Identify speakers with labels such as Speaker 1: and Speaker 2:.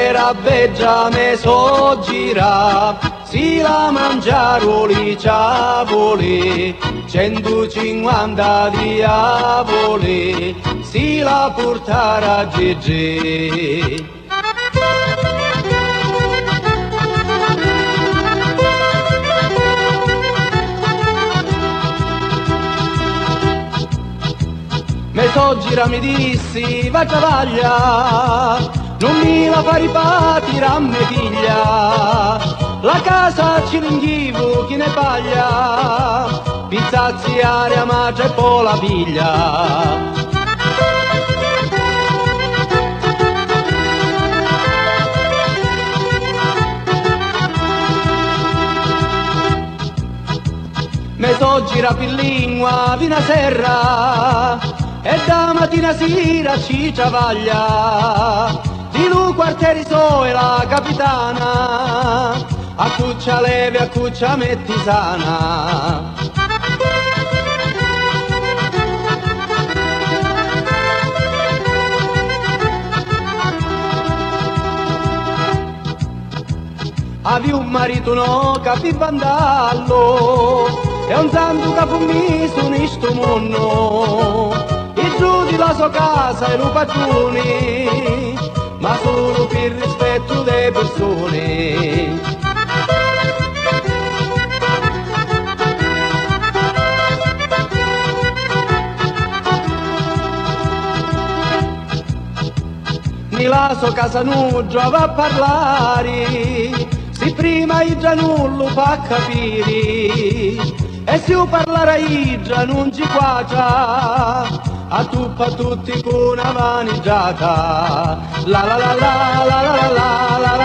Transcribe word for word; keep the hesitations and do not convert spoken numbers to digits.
Speaker 1: sera beggia me so gira, si la mangiaroli ciavoli, centocinquanta diavoli, si la portare a Gigi. Me so gira mi dissi, va travaglia, non mi la fa ripatire a me figlia, la casa ci ringhivo chi ne paglia, pizzaziaria ma c'è poi la piglia. Me so gira per lingua fino a serra, e da mattina sera ci travaglia, di lui quartieri so e la capitana, a cuccia levi, a cuccia metti sana. Avevi un marito no capiva andallo, e un santo che fu misto in sto mondo, giù di la sua casa e lo padrone, ma solo per rispetto delle persone. Ni la sua casa non giova a parlare, se prima i già non lo fa capire, e se io parlare i già non ci quacia, a tuppa tutti con una vanigiata, la la la la la la la la la.